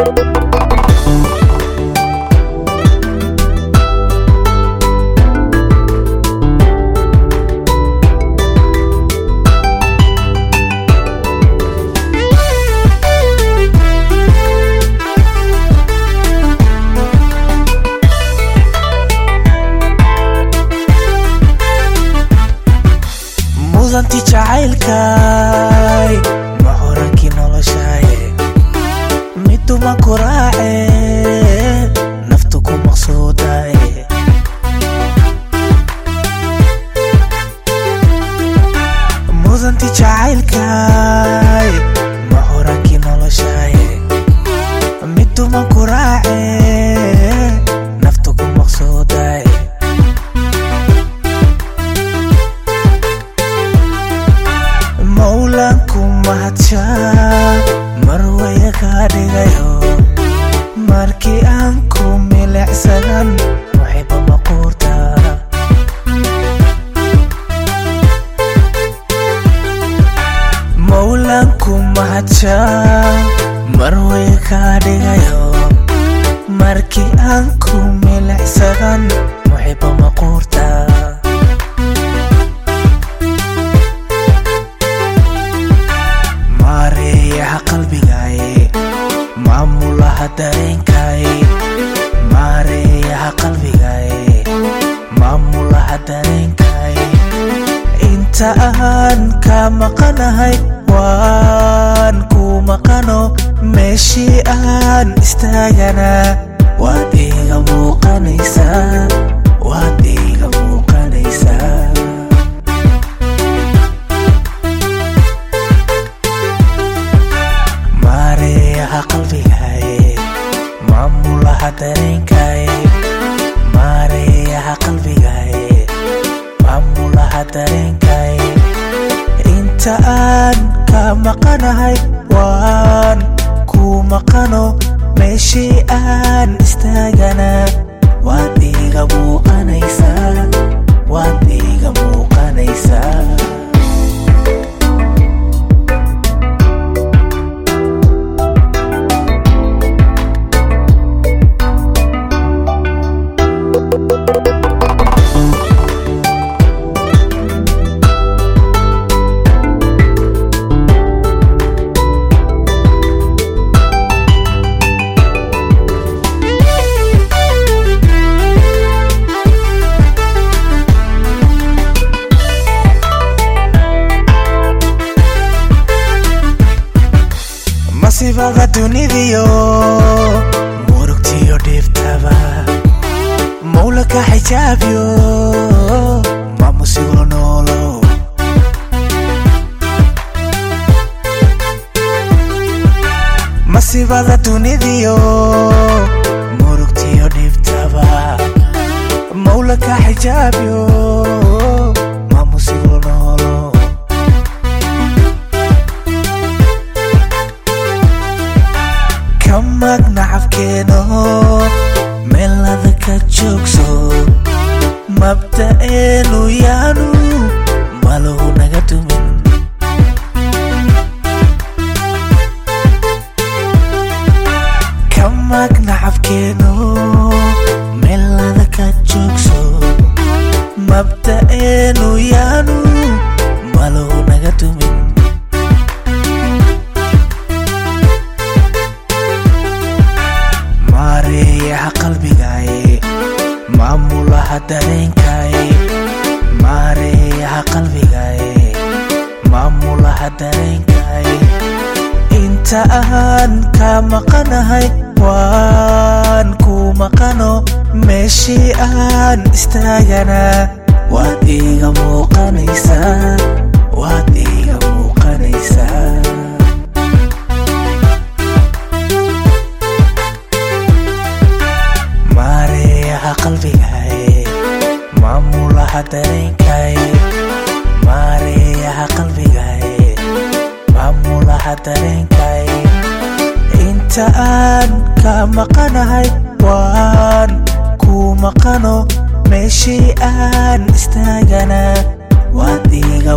mudanti jacaylkay maxorankii noloshaye miduma ku raace naftu ku maqsuudaye mudanti jacaylkay maxorankii noloshaye miduma ku raace naftu ku maqsuudaye mawlanku mahadja marwaya ka dhigayo markii aan ku milicsanan muxiba maquurta mawlanku mahadja marwaya ka dhigayo markii aan ku milicsanan muxiba maquurta maamulaha dareenkay maareeyaha qalbigay maamulaha dareenkay inta aan ka maqanahay waan ku maqano meeshii aan istaagana waad iga muuqanaysaa waad iga muuqanaysaa qalbigay maamulaha dareenkay maareeyaha qalbigay maamulaha dareenkay inta aan ka maqanahay waan ku maqano meeshii aan istaagana waad iga muuqanaysaa waad iga muuqanaysaa masibada dunidiyo murugtiyo dhiftaba mawla ka xijaabyo mamusiglo noolo masibada dunidiyo murugtiyo dhiftaba mawla ka xijaabyo mamusiglo noolo magna cafkeeno meelada ka joogso mabda'eenu yaanu malahu naga dumin ka magna cafkeeno meelada ka joogso mabda'eenu yaanu malahu naga dumin qalbigay maamulaha dareenkay maareeyaha qalbigay maamulaha dareenkay inta aan ka maqanahay waan ku maqano meeshii aan istaagana waad iga muuqanaysaa waad iga muuqanaysaa qalbigay maamulaha dareenkay maareeyaha qalbigay maamulaha dareenkay inta aan ka maqanahay waan ku maqano meeshii aan istaagana waad iga